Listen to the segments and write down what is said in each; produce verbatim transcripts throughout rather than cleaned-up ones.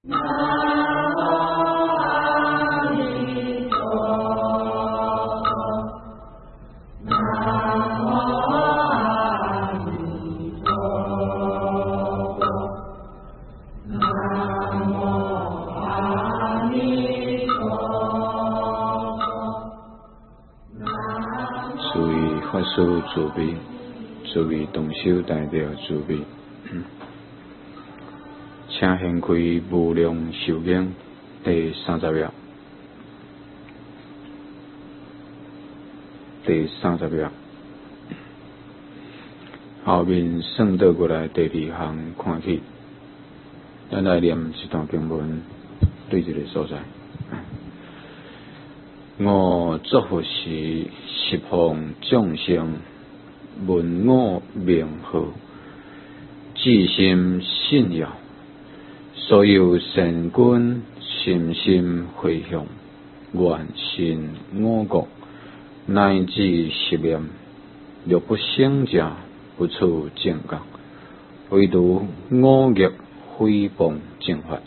法师慈悲，慈悲动手代表慈悲，请掀开无量寿经第三十页，第三十页后面算倒过来第二行看起，咱来念一段经文对这个所在。我作佛时，十方众生闻我名号，至心信仰，所有善根深深回向，愿信我国，乃至十念，若不生者，不处正觉，唯独我业诽谤正法。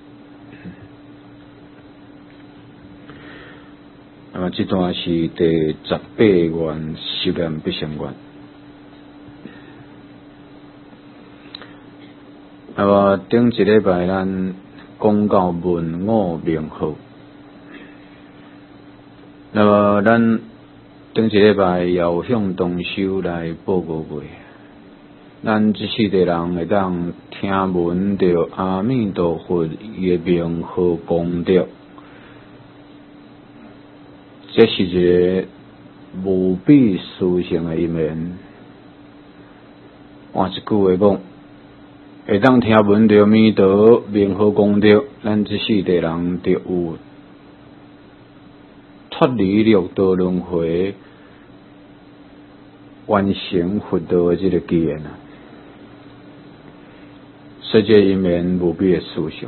那么这段是第十八愿十念必成愿。那么顶一礼拜咱讲到闻我名号，那么咱顶一礼拜也有向同修来报告过，咱这世代人会当听闻到阿弥陀佛伊的名号功德。这是一个无比殊胜的一面。换一句话讲，会当听闻到弥陀名号功德，咱这世代人就有脱离六道轮回、完成佛道的这个机缘啊！所以这一面无比的殊胜。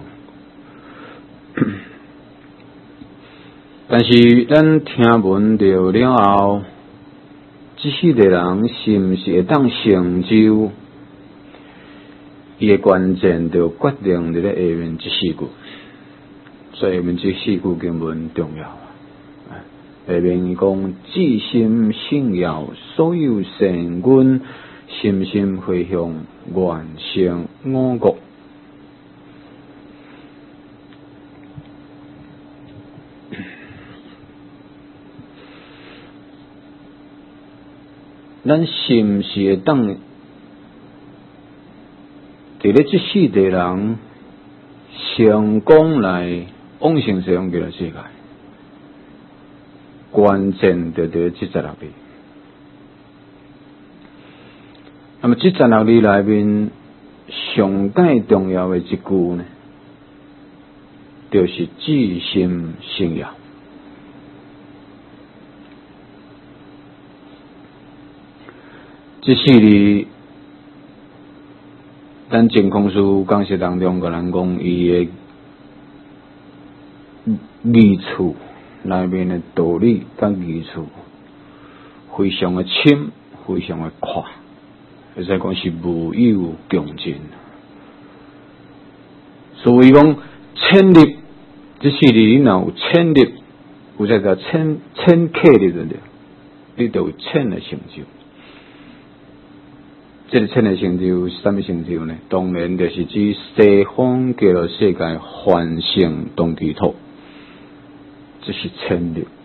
但是咱听闻到了后，这世代人是毋是会当成就？伊的关键就决定伫咧下面这四句，所以下面这四句经文重要。下面伊讲至心信仰，所有善根深深回向，愿成我国。咱是毋是会当伫咧这世代人成功来往生西方极乐世界？关键就伫这十六字。那么这十六字内面上介重要的一句呢，就是至心信仰。这四字，咱净空师讲释当中，甲咱讲伊的义处内面的道理，甲义处非常的深，非常的宽，会使讲是无有穷尽。所以讲千粒，这四字你若有千粒，有在个千千克粒的了，你就有千的成就。这个千的成就是什么成就呢？当然就是指西方极乐世界凡圣同居土，这是千粒。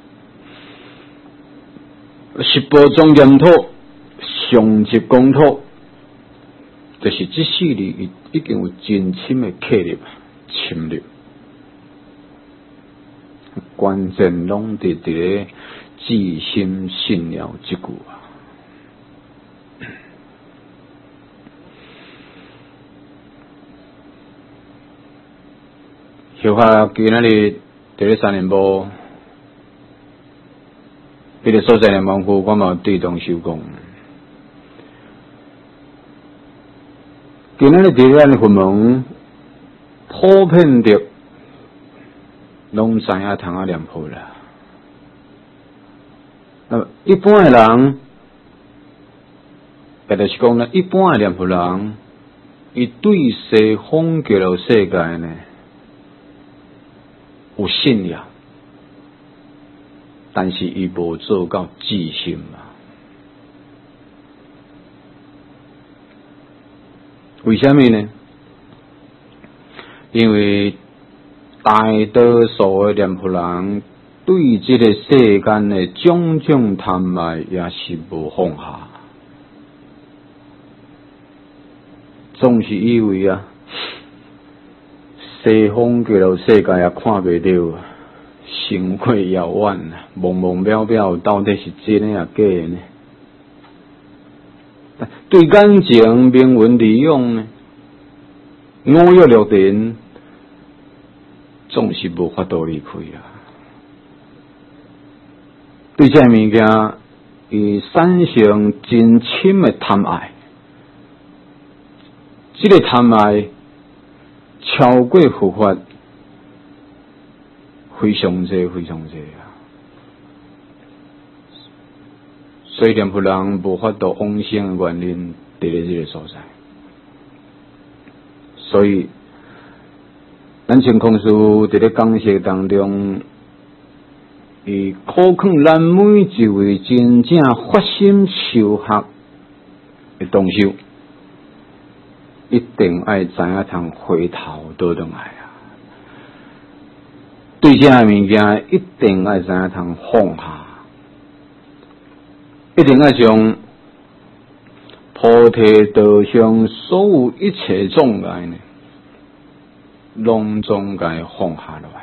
十宝庄严土、上极光土，就是这四字已已经有真深的克力、深入。关键拢伫伫咧至心信了这句啊。小下今仔日伫咧三年部，迄个所在的蒙古，我嘛对同修讲，今仔日伫咱佛门普遍着，拢知影通啊念佛啦。那么一般的人，也就是讲呢，一般的念佛人，伊对西方极乐世界呢， 有信仰，但是伊无做到至心嘛。为什么呢？因为大多数的念佛人对这个世间的种种贪爱也是无放下，总是以为啊，西方极乐世界也看不到，太过遥远啊，茫茫渺渺，到底是真的啊假的呢？对感情明文利用呢，五欲六尘总是无法度离开啊。对这物件，伊产生真深的贪爱，这个贪爱超过佛法，非常多非常多啊。所以念佛人无法度往生的原因，伫咧这个所在。所以，咱清空师伫咧讲释当中，伊苦劝咱每一位真正发心修学的同修，一定爱知影通回头倒转来啊！对这物件，一定爱知影通放下。一定要将菩提道上所有一切障碍呢，拢总该放下来。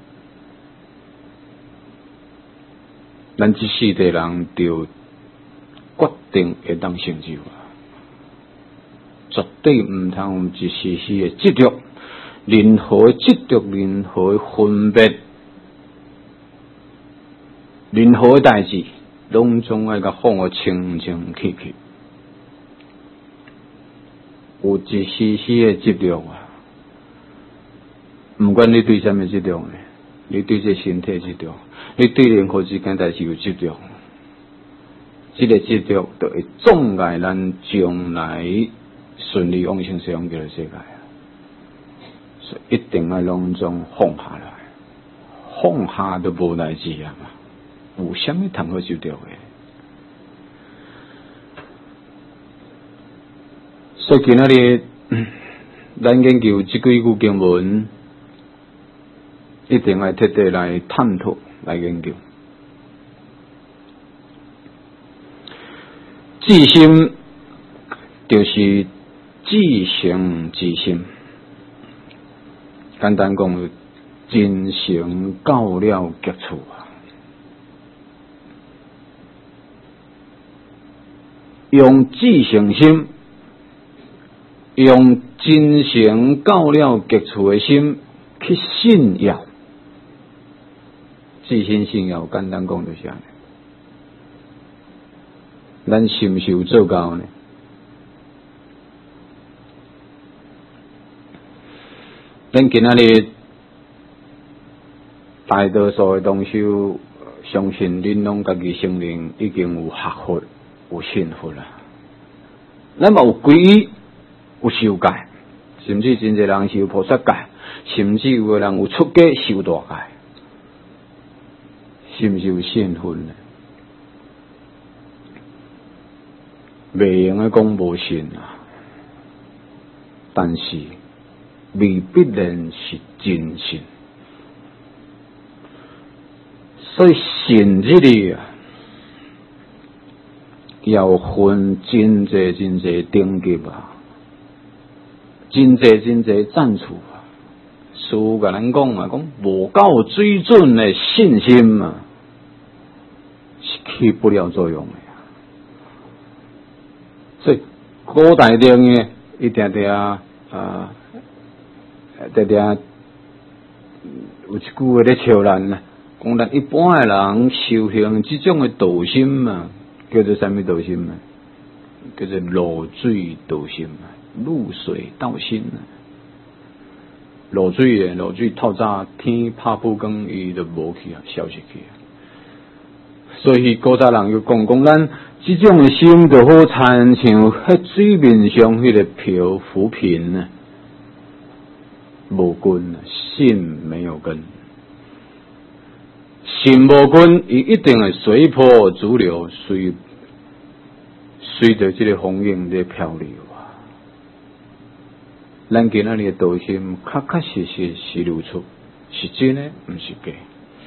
咱这世代人就决定会当成就啊，绝对唔通一时时的执着，任何执着，任何分别，任何代志。拢总爱甲放个清清气气，有一丝丝的执着啊！毋管你对什么执着呢？你对这身体执着，你对任何之间代志有执着，这个执着就会障碍咱将来顺利往生西方极乐世界啊！所以一定要拢总放下来，放下都无代志啊嘛！有什么通好执着的？所以今仔日咱研究这几句经文，一定要彻底来探讨、来研究。至心就是至诚之心，简单讲，真诚到了极处啊！用至诚心，用真诚到了极处的心去信仰，至心信仰，简单讲就是安尼。咱是毋是有做到呢？咱今仔日大多数的同修，相信恁拢家己承认已经有学佛。有信佛啦，咱嘛有皈依，有受戒，甚至真侪人是有菩萨戒，甚至有个人有出家受大戒，是毋是有信佛呢？袂用个讲无信啊，但是未必然是真信，所以信这里啊。要分真济真济等级啊，真济真济赞处啊。师父甲咱讲啊，讲无够水准的信心啊，是起不了作用的啊。所以古代中呢，一定定啊，定定有一句话咧笑咱啊，讲咱一般的人修行这种的道心啊。叫做什么道心啊？叫做露水道心啊，露水道心啊。露水诶，露水透早天拍不光，伊就无去啊，消失去啊。所以古早人又讲讲，咱这种诶心就好亲像迄水面上迄个漂浮萍啊，无根啊，信没有根。 心无均，伊一定会随波逐流，随随着这个风影在漂流啊。咱今仔日的道心，确确实实是如此，是真的，不是假。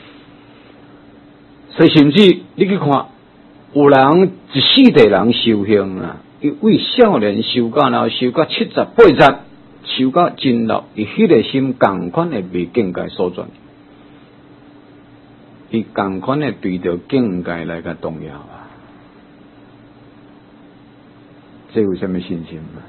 所以甚至你去看，有人一世代人修行啊，伊为少年修到然后修到七十八十，修到真老，伊迄个心同款的被境界所转。伊同款的对着境界来甲动摇啊，这有什么信心啊？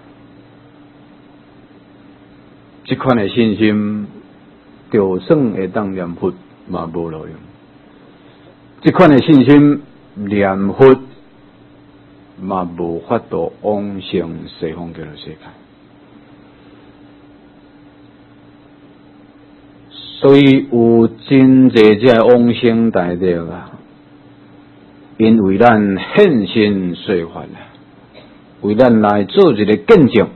这款的信心，就算会当念佛嘛无路用。这款的信心，念佛嘛无法度往生西方极乐世界。所以有真侪只往生大德啊，因为咱现身说法啊，为咱来做一个见证。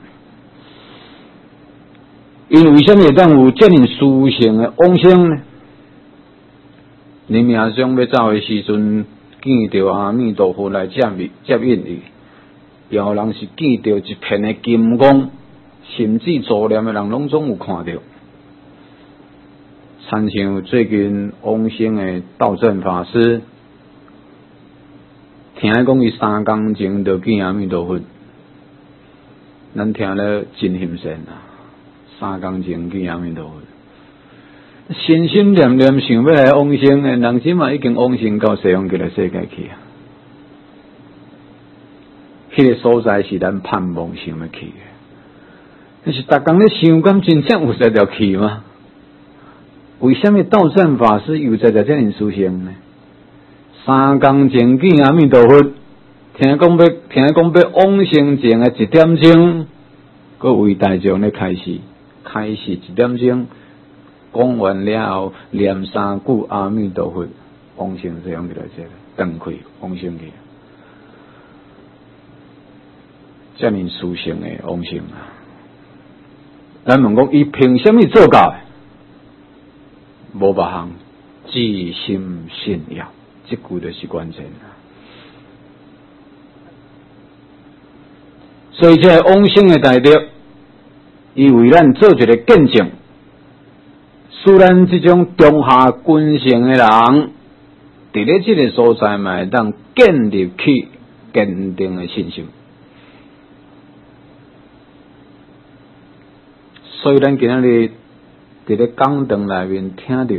因为什么会当有这样殊胜的往生呢？你命中要走的时阵，见到阿弥陀佛来接接引你，有人是见到一片的金光，甚至助念的人拢总有看到。参像最近往生的道正法师，听讲伊三工前就见阿弥陀佛，咱听了真欣赏啊！三工前见阿弥陀佛，心心念念想要来往生的人，即嘛已经往生到西方极乐世界去啊！迄、那个所在是咱盼望想要去的，但是逐工咧想，敢真正有在条去吗？为什么道正法师又在在这样殊胜呢？三工前见阿弥陀佛，听讲要听讲要往生前的一点钟，佮为大众咧开始，开始一点钟，讲完了后念三句阿弥陀佛，往生西方极乐世界，断开往生去，这样殊胜的往生啊！咱问讲，伊凭什么做到的？无别项，至心信仰，这句就是关键啦。所以这往生的大德，伊为咱做一个见证，使咱这种中下根性的人，伫咧这个所在嘛，会当建立起坚定的信心。所以咱今仔日伫咧讲堂内面听到，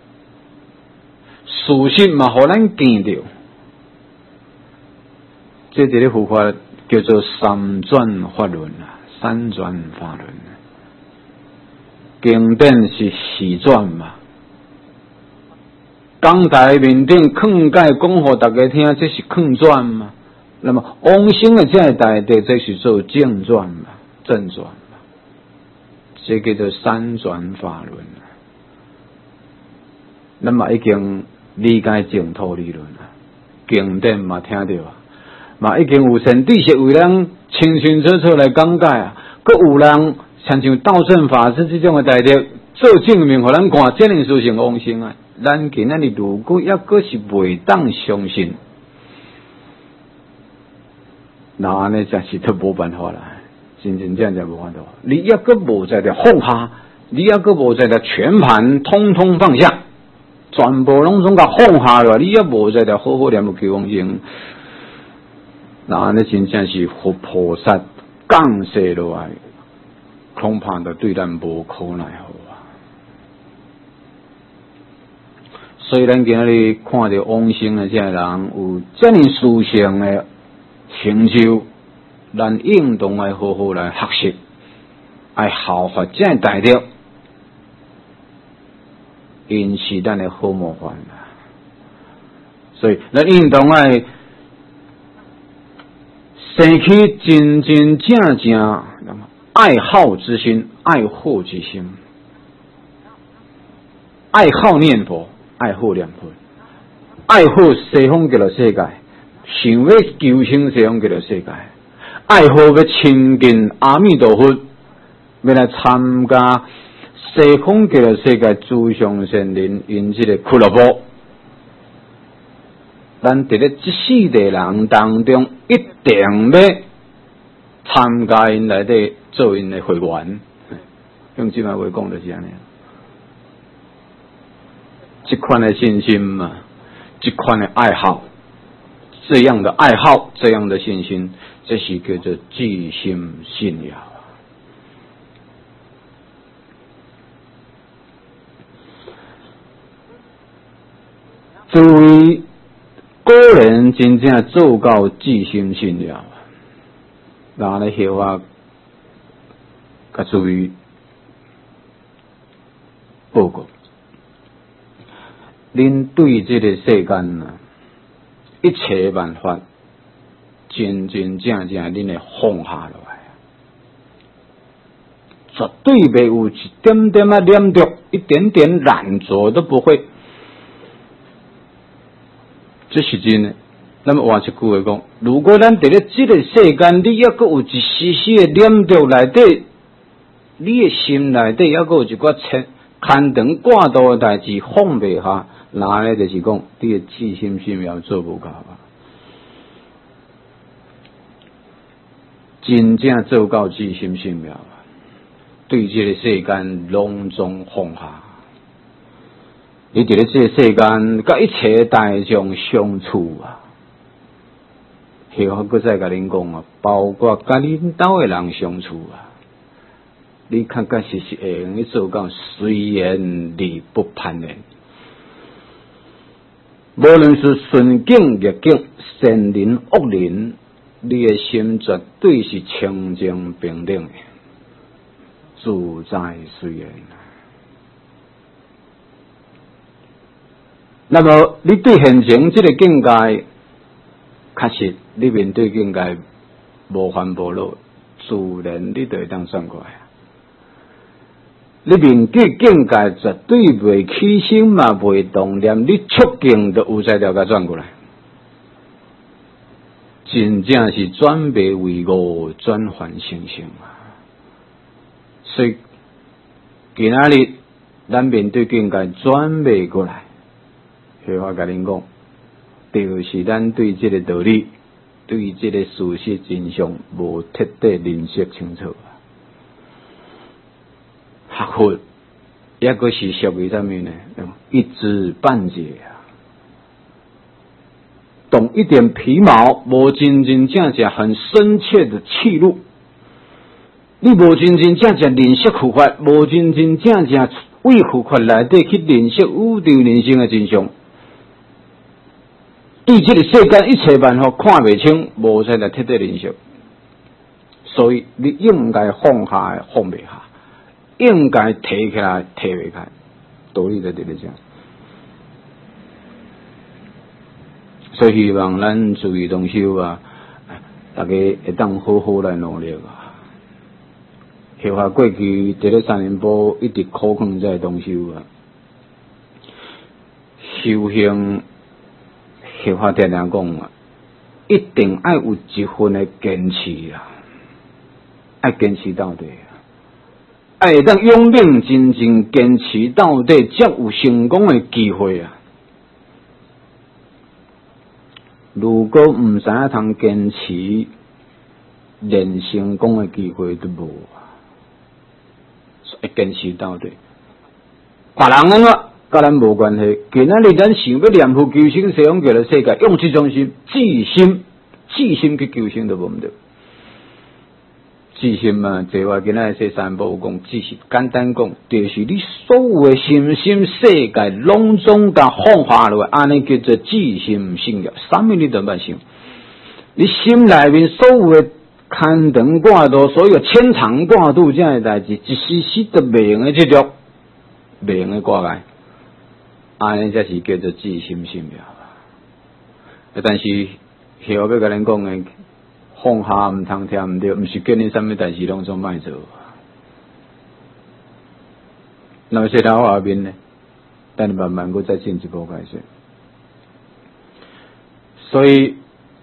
事实嘛，互咱见到，这伫咧佛法叫做三转法轮啊，三转法轮。经典是四转嘛，讲台面顶劝解讲互大家听，这是劝转嘛。那么往生的这大德，这是做正转嘛，正转。这叫做三转法轮，咱嘛已经理解净土理论啊，经典嘛听到啊，嘛已经有善知识为咱清清楚楚来讲解啊，佮有人像像道正法师这种的大德做证明，互咱看这样殊胜往生啊。咱今仔日如果抑阁是袂当相信，那安尼真是都无办法啦。真真正正无法度，你抑阁无在条放下，你抑阁无在条全盘通通放下，全部拢总甲放下了，你抑无在条好好念求往生，那安尼真正是佛菩萨降世落来，恐怕就对咱无可奈何啊！所以咱今日看到往生的这些人有这样殊胜的成就。咱应当来好好来学习，来效法这大德，因是咱的好模范啊！所以咱应当来生起真真正正爱好之心、爱护之心，爱好念佛、爱护念佛、爱护西方极乐世界，想要求生西方极乐世界。爱好要亲近阿弥陀佛，要来参加西方极乐世界诸上善人因这个俱乐部， 咱伫咧这四个人当中，一定要参加因内底做因的会员。用即摆话讲就是安尼。这款的信心嘛，这款的爱好，这样的爱好，这样的信心，这是叫做至心信仰。作为个人真正做到至心信仰，那咧hiệu法，甲注意報告。恁對這個世間啊，一切辦法，真真正正恁會放下落來，絕對袂有一點點啊黏着，一點點懶惰都不會。這是真的。那麼換一句話講，如果咱伫咧這個世間，你抑閣有一絲絲的黏着內底，你的心內底抑閣有一寡牽牽長掛肚的代志放袂下，那咧就是講你的至心信仰做無夠啊。真正做到至心信仰，對這個世間攏總放下。你伫咧這個世間，甲一切大眾相處啊，迄個擱再甲恁講啊，包括甲恁兜的人相處啊，你確確實實會用去做到隨緣而不攀緣。無論是順境逆境，善人惡人，你的心絕對是清淨平等的，自在隨緣。那麼你對現前這個境界，確實你面對境界無煩無惱，自然你就會當轉過來。你面對境界絕對袂起心嘛，袂動念，你觸境就有才調甲轉過來。真正是轉迷為悟，轉凡成聖啊！所以今仔日咱面對境界轉迷過來。譬如我甲恁講，就是咱對這個道理，對這個事實真相無徹底認識清楚啊。學佛抑閣是屬於啥物呢？一知半解啊，懂一點皮毛，無真真正正很深切的契入。你無真真正正認識佛法，無真真正正為佛法內底去認識宇宙人生的真相。對這個世間一切萬法看袂清，無才來徹底認識，所以你應該放下放袂下，應該提起來提袂開，道理在這裡講。所以希望咱注意同修啊，大家會當好好來努力啊。效法過去佇咧三年波一直苦勸在同修啊，修行。hiệu法定定講啊，一定愛有一份的堅持啊，愛堅持到底啊，愛會當永命真正堅持到底，才有成功的機會啊。如果唔知影通堅持，連成功的機會都無啊。所以堅持到底，別人安怎？甲咱無關係，今仔日咱想要念佛求生，西方極樂世界，用這種心，至心，至心去求生都無毋對。至心啊，這話今仔日說三寶講，只是簡單講，就是你所有的心心世界，攏總甲放下落來，安尼叫做至心信仰。啥物你都捌想，你心內面所有的牽腸掛肚，所有牽腸掛肚這樣的代志，一時時都袂用的執着，袂用的掛礙。安尼才是叫做至心信仰。但是後要甲恁講嘅，放下毋通聽毋對，毋是叫恁啥物代志攏總莫做。那麼說到後面呢，等慢慢佫再進一步解釋。所以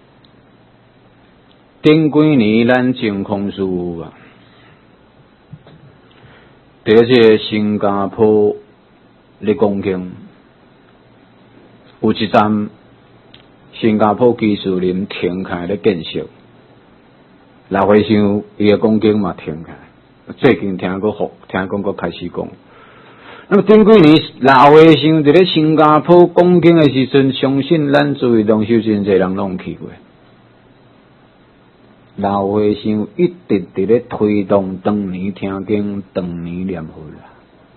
頂幾年咱淨空師啊，第一個新加坡咧講經。有一站新加坡技术林停开咧建设，老和尚伊个讲经嘛停开，最近听个复听讲个开始讲。那么顶几年老和尚伫咧新加坡讲经的时阵，相信咱诸位同修真侪人拢去过。老和尚一直伫咧推动当年听经、当年念佛啦。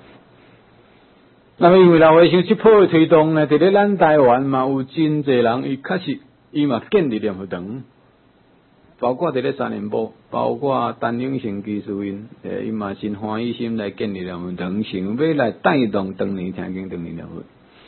那么因为老和尚即波的推动呢，伫咧咱台湾嘛有真侪人，伊确实伊嘛建立念佛堂，包括伫咧三年埔，包括陈永成技术因，诶，伊嘛真欢喜心来建立念佛堂，想要来带动当年听经、当年念佛。